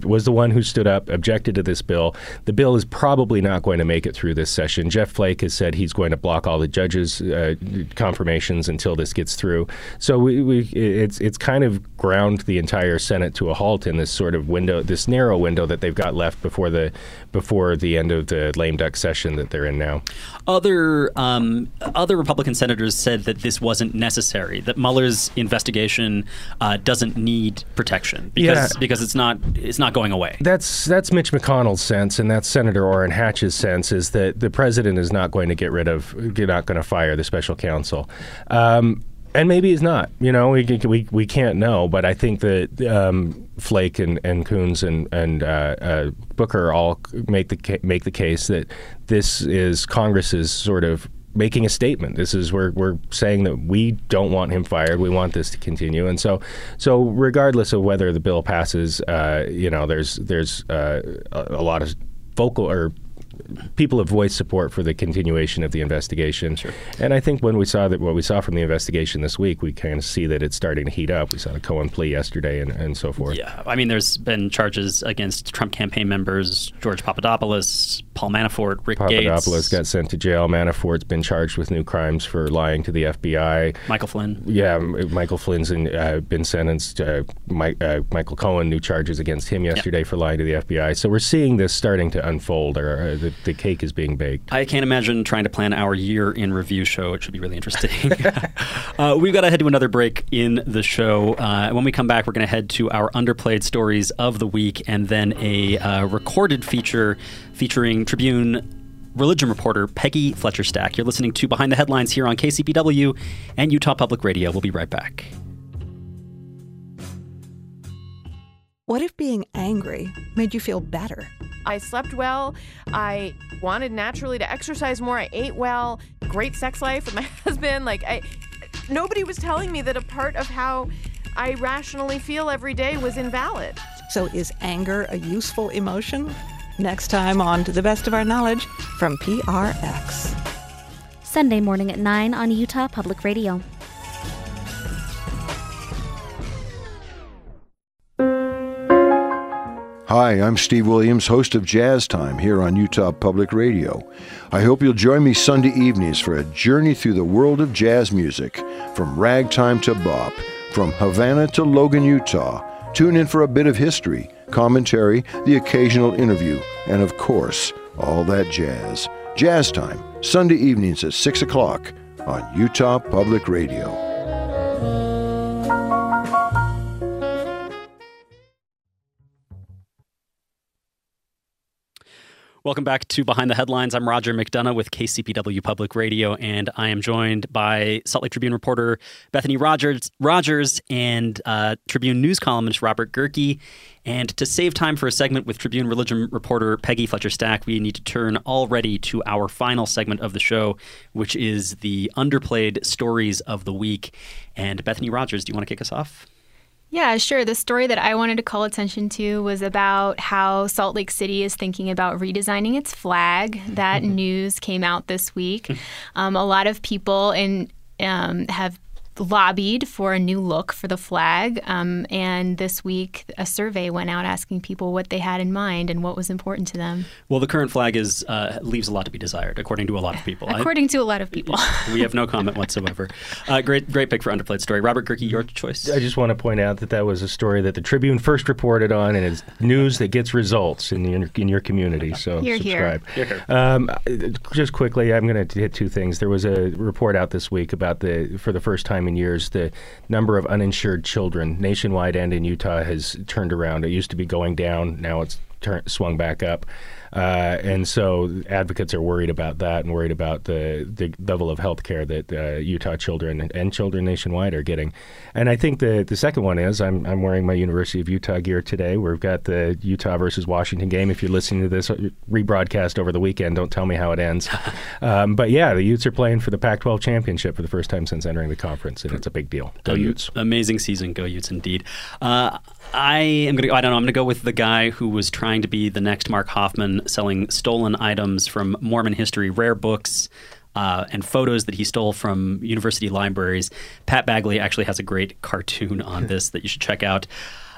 was the one who stood up, objected to this bill. The bill is probably not going to make it through this session. Jeff Flake has said he's going to block all the judges' uh, confirmations until this gets through. So we, we it's it's kind of ground the entire Senate to a halt in this sort of window, this narrow window that they've got left before the before the end of the lame duck session that they're in now. Other um, other Republican senators said that this wasn't necessary, that Mueller's investigation uh, doesn't need protection because Yeah. because it's not it's not going away. That's that's Mitch McConnell's sense, and that's Senator Orrin Hatch's sense, is that the president is not going to get rid of, not going to fire the special counsel. Um, And maybe he's not. You know, we we we can't know. But I think that um, Flake and, and Coons and and uh, uh, Booker all make the ca- make the case that this is Congress's sort of making a statement. This is we're we're saying that we don't want him fired. We want this to continue. And so so regardless of whether the bill passes, uh, you know, there's there's uh, a, a lot of vocal or people have voiced support for the continuation of the investigation. Sure. And I think when we saw that what we saw from the investigation this week, we kind of see that it's starting to heat up. We saw the Cohen plea yesterday and, and so forth. Yeah, I mean, there's been charges against Trump campaign members, George Papadopoulos, Paul Manafort, Rick Papadopoulos Gates. got sent to jail. Manafort's been charged with new crimes for lying to the F B I. Michael Flynn. Yeah, Michael Flynn's in, uh, been sentenced. Uh, Mike, uh, Michael Cohen, new charges against him yesterday yep. for lying to the F B I. So we're seeing this starting to unfold, or uh, the, the cake is being baked. I can't imagine trying to plan our year in review show. It should be really interesting. uh, we've got to head to another break in the show. Uh, when we come back, we're going to head to our underplayed stories of the week and then a uh, recorded feature featuring Tribune religion reporter Peggy Fletcher Stack. You're listening to Behind the Headlines here on K C P W and Utah Public Radio. We'll be right back. What if being angry made you feel better? I slept well. I wanted naturally to exercise more. I ate well. Great sex life with my husband. Like, I, nobody was telling me that a part of how I rationally feel every day was invalid. So is anger a useful emotion? Next time on To the Best of Our Knowledge from P R X. Sunday morning at nine on Utah Public Radio. Hi, I'm Steve Williams, host of Jazz Time here on Utah Public Radio. I hope you'll join me Sunday evenings for a journey through the world of jazz music, from ragtime to bop, from Havana to Logan, Utah. Tune in for a bit of history, commentary, the occasional interview, and of course, all that jazz. Jazz Time, Sunday evenings at six o'clock on Utah Public Radio. Welcome back to Behind the Headlines. I'm Roger McDonough with K C P W Public Radio, and I am joined by Salt Lake Tribune reporter Bethany Rogers, Rogers and uh, Tribune news columnist Robert Gehrke. And to save time for a segment with Tribune religion reporter Peggy Fletcher Stack, we need to turn already to our final segment of the show, which is the underplayed stories of the week. And Bethany Rogers, do you want to kick us off? Yeah, sure. The story that I wanted to call attention to was about how Salt Lake City is thinking about redesigning its flag. That news came out this week. Um, a lot of people in, um, have lobbied for a new look for the flag. Um, and this week, a survey went out asking people what they had in mind and what was important to them. Well, the current flag is uh, leaves a lot to be desired, according to a lot of people. According I, to a lot of people. We have no comment whatsoever. Uh, great great pick for underplayed story. Robert Gehrke, your choice? I just want to point out that that was a story that the Tribune first reported on, and it's news that gets results in your, in your community. So You're subscribe. Here. You're here. Um, just quickly, I'm going to hit two things. There was a report out this week about the, for the first time in years, the number of uninsured children nationwide and in Utah has turned around. It used to be going down. Now it's turn, swung back up. Uh, and so advocates are worried about that and worried about the, the level of health care that uh, Utah children and, and children nationwide are getting. And I think the the second one is I'm I'm wearing my University of Utah gear today. We've got the Utah versus Washington game. If you're listening to this rebroadcast over the weekend, don't tell me how it Ends. um, but yeah, the Utes are playing for the Pac twelve championship for the first time since entering the conference, and it's a big deal. Go um, Utes! Amazing season, go Utes indeed. Uh, I am going to. I don't know. I'm going to go with the guy who was trying to be the next Mark Hoffman, selling stolen items from Mormon history, rare books, uh, and photos that he stole from university libraries. Pat Bagley actually has a great cartoon on this that you should check out.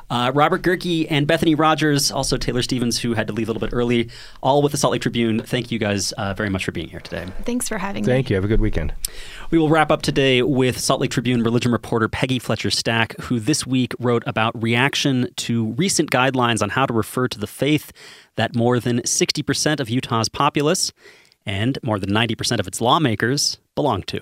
Uh, Robert Gerke and Bethany Rogers, also Taylor Stevens, who had to leave a little bit early, all with the Salt Lake Tribune. Thank you guys uh, very much for being here today. Thanks for having Thank me. Thank you. Have a good weekend. We will wrap up today with Salt Lake Tribune religion reporter Peggy Fletcher Stack, who this week wrote about reaction to recent guidelines on how to refer to the faith that more than sixty percent of Utah's populace and more than ninety percent of its lawmakers belong to.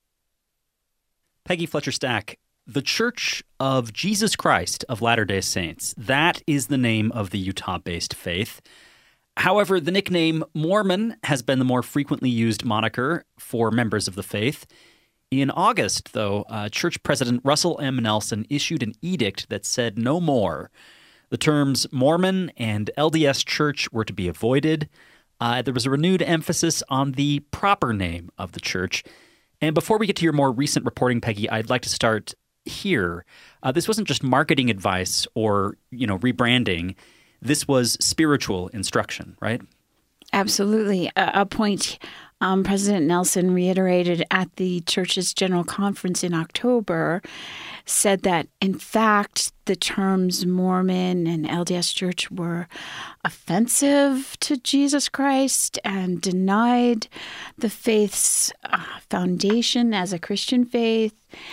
Peggy Fletcher Stack, the Church of Jesus Christ of Latter-day Saints, that is the name of the Utah-based faith. However, the nickname Mormon has been the more frequently used moniker for members of the faith. In August, though, uh, Church President Russell M. Nelson issued an edict that said no more. The terms Mormon and L D S Church were to be avoided. Uh, there was a renewed emphasis on the proper name of the church. And before we get to your more recent reporting, Peggy, I'd like to start here. Uh, this wasn't just marketing advice or, you know, rebranding. This was spiritual instruction, right? Absolutely. A, a point um, President Nelson reiterated at the church's general conference in October said that, in fact, the terms Mormon and L D S Church were offensive to Jesus Christ and denied the faith's uh, foundation as a Christian faith.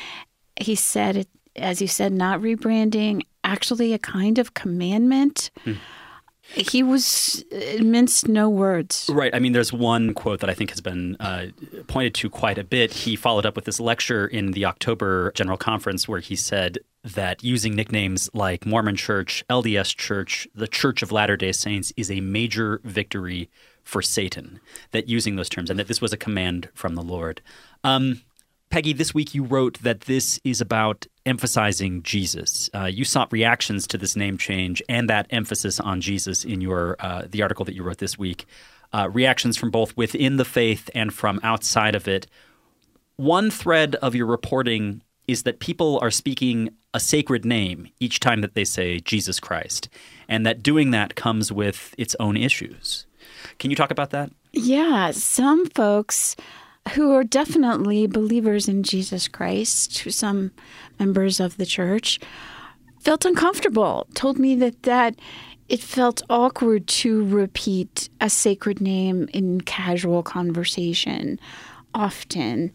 He said, as you said, not rebranding, actually a kind of commandment. Hmm. He was minced no words. Right. I mean, there's one quote that I think has been uh, pointed to quite a bit. He followed up with this lecture in the October General Conference where he said that using nicknames like Mormon Church, L D S Church, the Church of Latter-day Saints is a major victory for Satan, that using those terms, and that this was a command from the Lord. Um, Peggy, this week you wrote that this is about emphasizing Jesus. Uh, you sought reactions to this name change and that emphasis on Jesus in your uh, the article that you wrote this week. Uh, reactions from both within the faith and from outside of it. One thread of your reporting is that people are speaking a sacred name each time that they say Jesus Christ, and that doing that comes with its own issues. Can you talk about that? Yeah, some folks who are definitely believers in Jesus Christ, some members of the church, felt uncomfortable, told me that, that it felt awkward to repeat a sacred name in casual conversation often,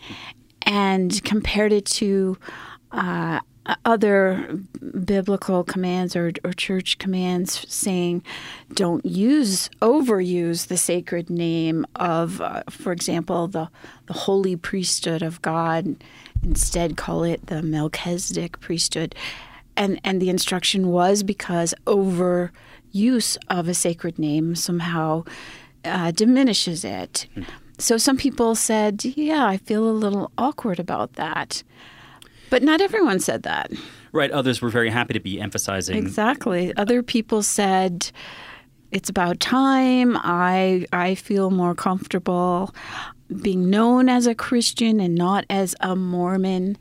and compared it to uh, other biblical commands or, or church commands saying don't use, overuse the sacred name of, uh, for example, the, the holy priesthood of God. Instead, call it the Melchizedek priesthood. And, and the instruction was because overuse of a sacred name somehow uh, diminishes it. Mm. So some people said, yeah, I feel a little awkward about that. But not everyone said that. Right. Others were very happy to be emphasizing. Exactly. Other people said, it's about time. I I feel more comfortable being known as a Christian and not as a Mormon.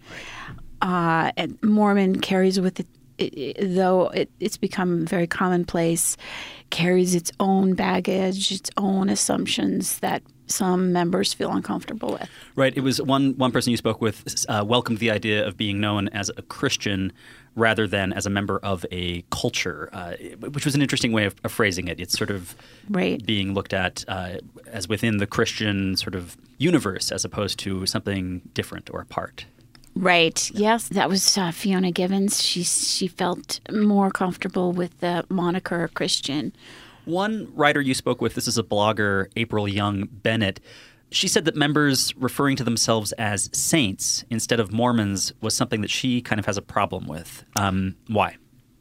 Uh, and Mormon carries with it, it, it though it, it's become very commonplace, carries its own baggage, its own assumptions that some members feel uncomfortable with. Right. It was one one person you spoke with uh, welcomed the idea of being known as a Christian rather than as a member of a culture, uh, which was an interesting way of, of phrasing it. It's sort of right. being looked at uh, as within the Christian sort of universe as opposed to something different or apart. Right. Yes, that was uh, Fiona Givens. She she felt more comfortable with the moniker Christian. One writer you spoke with, this is a blogger, April Young Bennett, she said that members referring to themselves as saints instead of Mormons was something that she kind of has a problem with. Um, why?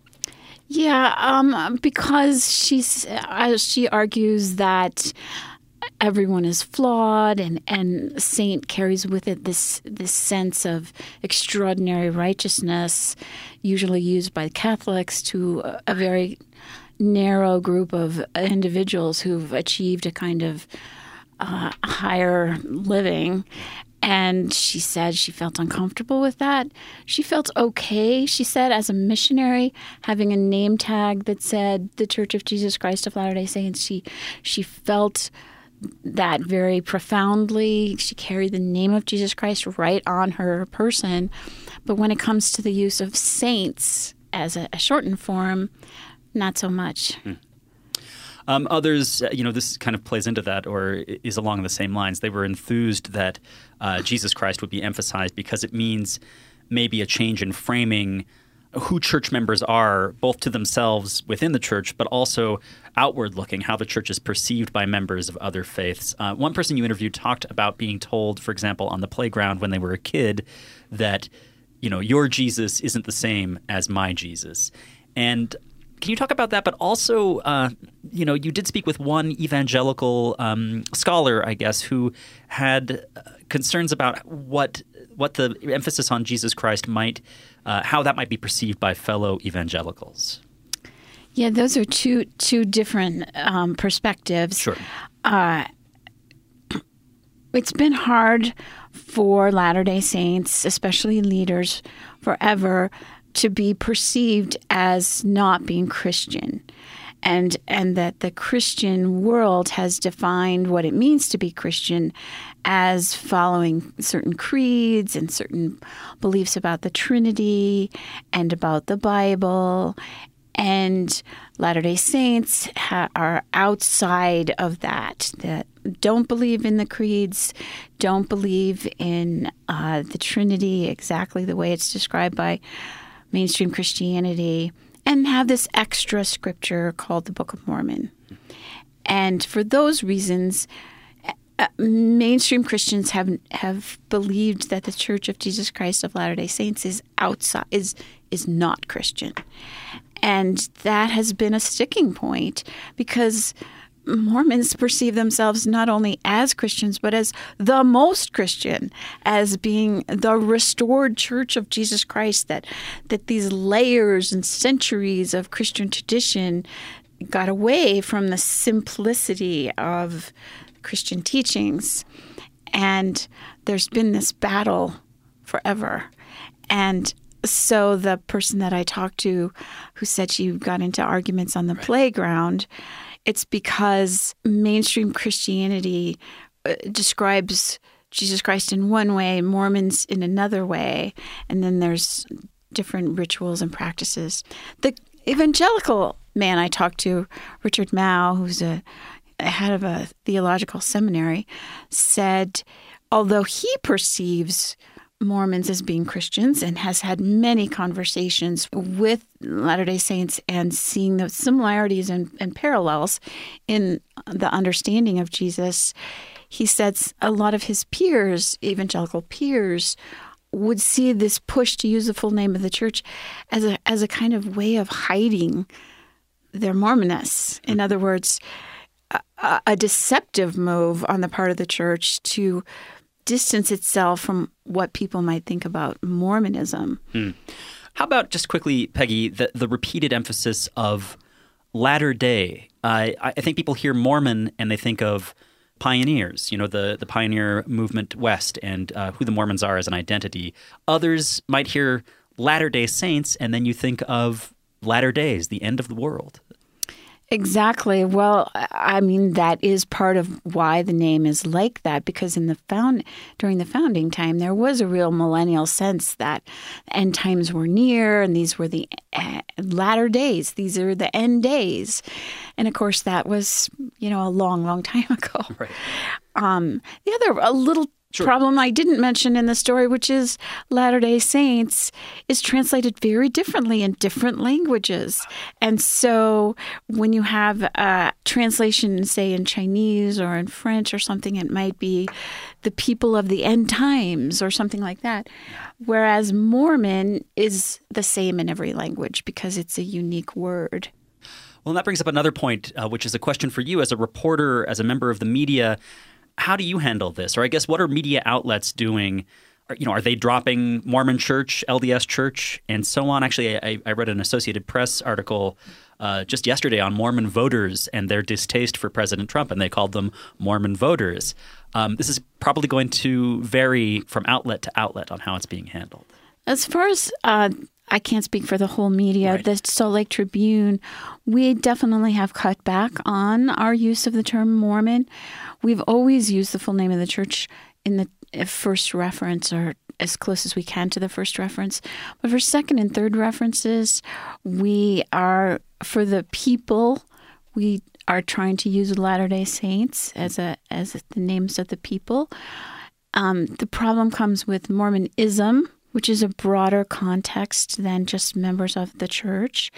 Yeah, um, because she's, uh, she argues that everyone is flawed, and, and saint carries with it this this sense of extraordinary righteousness, usually used by Catholics to a, a very narrow group of individuals who've achieved a kind of uh, higher living. And she said she felt uncomfortable with that. She felt okay, she said, as a missionary, having a name tag that said the Church of Jesus Christ of Latter-day Saints. She, she felt that very profoundly. She carried the name of Jesus Christ right on her person. But when it comes to the use of saints, as a, a shortened form, not so much. Mm. Um, others, uh, you know, this kind of plays into that or is along the same lines. They were enthused that uh, Jesus Christ would be emphasized because it means maybe a change in framing who church members are, both to themselves within the church, but also outward looking, how the church is perceived by members of other faiths. Uh, one person you interviewed talked about being told, for example, on the playground when they were a kid that, you know, your Jesus isn't the same as my Jesus. And can you talk about that? But also, uh, you know, you did speak with one evangelical um, scholar, I guess, who had uh, concerns about what what the emphasis on Jesus Christ might, uh, how that might be perceived by fellow evangelicals. Yeah, those are two two different um, perspectives. Sure. Uh, it's been hard for Latter-day Saints, especially leaders, forever to be perceived as not being Christian, and and that the Christian world has defined what it means to be Christian as following certain creeds and certain beliefs about the Trinity and about the Bible. And Latter-day Saints ha- are outside of that, that don't believe in the creeds, don't believe in uh, the Trinity exactly the way it's described by mainstream Christianity, and have this extra scripture called the Book of Mormon. And for those reasons, uh, mainstream Christians have have believed that the Church of Jesus Christ of Latter-day Saints is outside, is is not Christian. And that has been a sticking point because Mormons perceive themselves not only as Christians, but as the most Christian, as being the restored Church of Jesus Christ, that that these layers and centuries of Christian tradition got away from the simplicity of Christian teachings. And there's been this battle forever. And so the person that I talked to who said she got into arguments on the right. playground, it's because mainstream Christianity uh, describes Jesus Christ in one way, Mormons in another way, and then there's different rituals and practices. The evangelical man I talked to, Richard Mao, who's a, a head of a theological seminary, said although he perceives Mormons as being Christians and has had many conversations with Latter-day Saints and seeing the similarities and, and parallels in the understanding of Jesus, he says a lot of his peers, evangelical peers, would see this push to use the full name of the church as a as a kind of way of hiding their Mormonness. In other words, a, a deceptive move on the part of the church to distance itself from what people might think about Mormonism. Hmm. How about just quickly, Peggy, the, the repeated emphasis of latter day? Uh, I think people hear Mormon and they think of pioneers, you know, the, the pioneer movement west and uh, who the Mormons are as an identity. Others might hear Latter-day Saints and then you think of latter days, the end of the world. Exactly. Well, I mean, that is part of why the name is like that, because in the found during the founding time, there was a real millennial sense that end times were near and these were the latter days. These are the end days. And of course, that was, you know, a long, long time ago. Right. Um, the other, a little Sure. problem I didn't mention in the story, which is Latter-day Saints, is translated very differently in different languages. And so when you have a translation, say, in Chinese or in French or something, it might be the people of the end times or something like that. Whereas Mormon is the same in every language because it's a unique word. Well, and that brings up another point, uh, which is a question for you as a reporter, as a member of the media. How do you handle this? Or I guess what are media outlets doing? Are, you know, are they dropping Mormon Church, L D S Church, and so on? Actually, I, I read an Associated Press article uh, just yesterday on Mormon voters and their distaste for President Trump, and they called them Mormon voters. Um, this is probably going to vary from outlet to outlet on how it's being handled. As far as uh, I can't speak for the whole media, right. The Salt Lake Tribune, we definitely have cut back on our use of the term Mormon. We've always used the full name of the church in the first reference or as close as we can to the first reference. But for second and third references, we are, for the people, we are trying to use Latter-day Saints as a as the names of the people. Um, the problem comes with Mormonism, which is a broader context than just members of the church.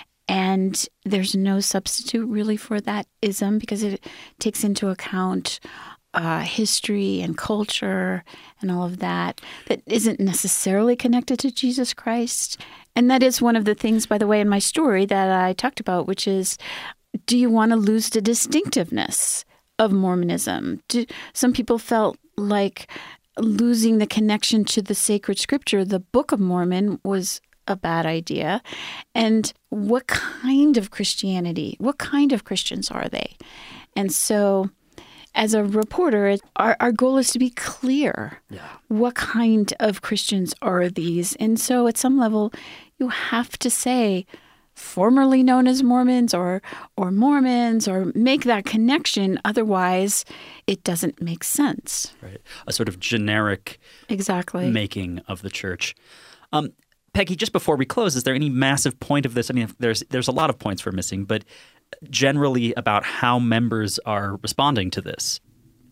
And there's no substitute really for that ism because it takes into account uh, history and culture and all of that that isn't necessarily connected to Jesus Christ. And that is one of the things, by the way, in my story that I talked about, which is, do you want to lose the distinctiveness of Mormonism? Do, some people felt like losing the connection to the sacred scripture, the Book of Mormon, was a bad idea. And what kind of Christianity, what kind of Christians are they? And so as a reporter, our, our goal is to be clear. Yeah. What kind of Christians are these? And so at some level, you have to say, formerly known as Mormons or or Mormons, or make that connection. Otherwise, it doesn't make sense. Right. A sort of generic exactly making of the church. Um, Peggy, just before we close, is there any massive point of this? I mean, there's there's a lot of points we're missing, but generally about how members are responding to this.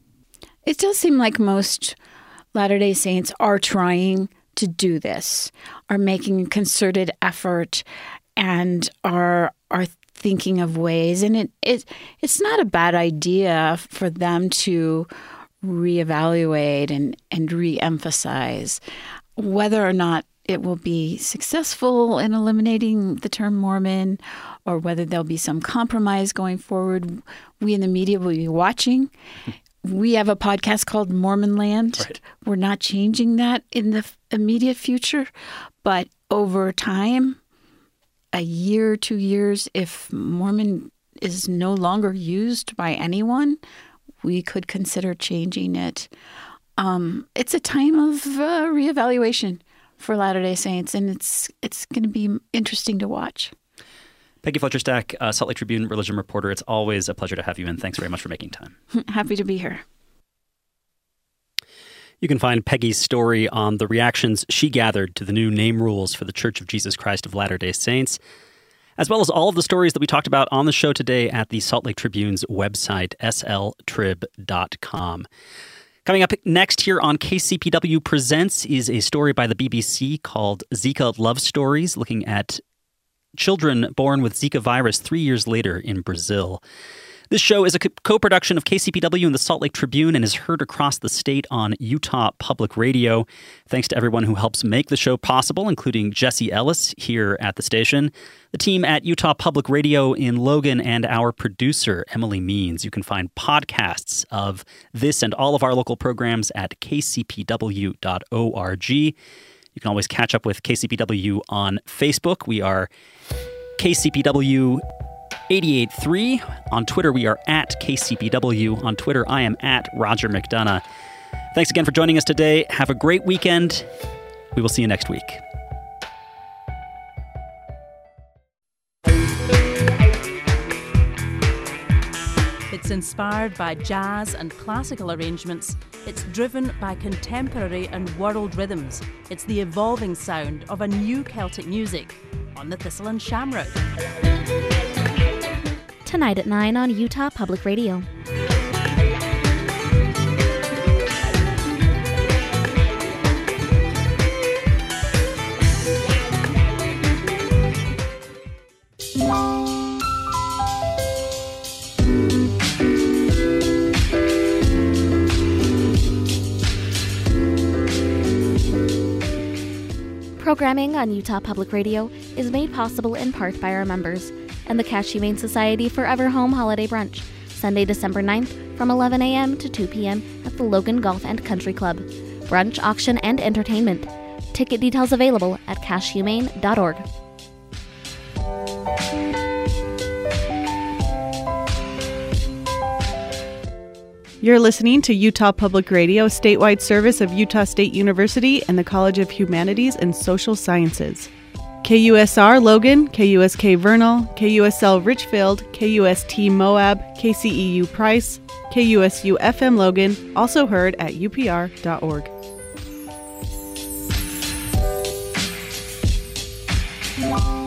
It does seem like most Latter-day Saints are trying to do this, are making a concerted effort, and are are thinking of ways. And it, it it's not a bad idea for them to reevaluate and, and reemphasize. Whether or not it will be successful in eliminating the term Mormon, or whether there'll be some compromise going forward, we in the media will be watching. We have a podcast called Mormon Land. Right. We're not changing that in the immediate future, but over time, a year, two years, if Mormon is no longer used by anyone, we could consider changing it. Um, it's a time of uh, reevaluation for Latter-day Saints, and it's it's going to be interesting to watch. Peggy Fletcher Stack, uh, Salt Lake Tribune religion reporter. It's always a pleasure to have you in. Thanks very much for making time. Happy to be here. You can find Peggy's story on the reactions she gathered to the new name rules for the Church of Jesus Christ of Latter-day Saints, as well as all of the stories that we talked about on the show today at the Salt Lake Tribune's website, s l trib dot com. Coming up next here on K C P W Presents is a story by the B B C called Zika Love Stories, looking at children born with Zika virus three years later in Brazil. This show is a co-production of K C P W and the Salt Lake Tribune and is heard across the state on Utah Public Radio. Thanks to everyone who helps make the show possible, including Jesse Ellis here at the station, the team at Utah Public Radio in Logan, and our producer, Emily Means. You can find podcasts of this and all of our local programs at k c p w dot org. You can always catch up with K C P W on Facebook. We are K C P W eighty-eight point three. On Twitter, we are at K C P W. On Twitter, I am at Roger McDonough. Thanks again for joining us today. Have a great weekend. We will see you next week. It's inspired by jazz and classical arrangements. It's driven by contemporary and world rhythms. It's the evolving sound of a new Celtic music on the Thistle and Shamrock. Tonight at nine on Utah Public Radio. Programming on Utah Public Radio is made possible in part by our members and the Cache Humane Society Forever Home Holiday Brunch, Sunday, December ninth from eleven a.m. to two p.m. at the Logan Golf and Country Club. Brunch, auction, and entertainment. Ticket details available at cache humane dot org. You're listening to Utah Public Radio, statewide service of Utah State University and the College of Humanities and Social Sciences. K U S R Logan, K U S K Vernal, K U S L Richfield, K U S T Moab, K C E U Price, K U S U F M Logan, also heard at u p r dot org. Bye.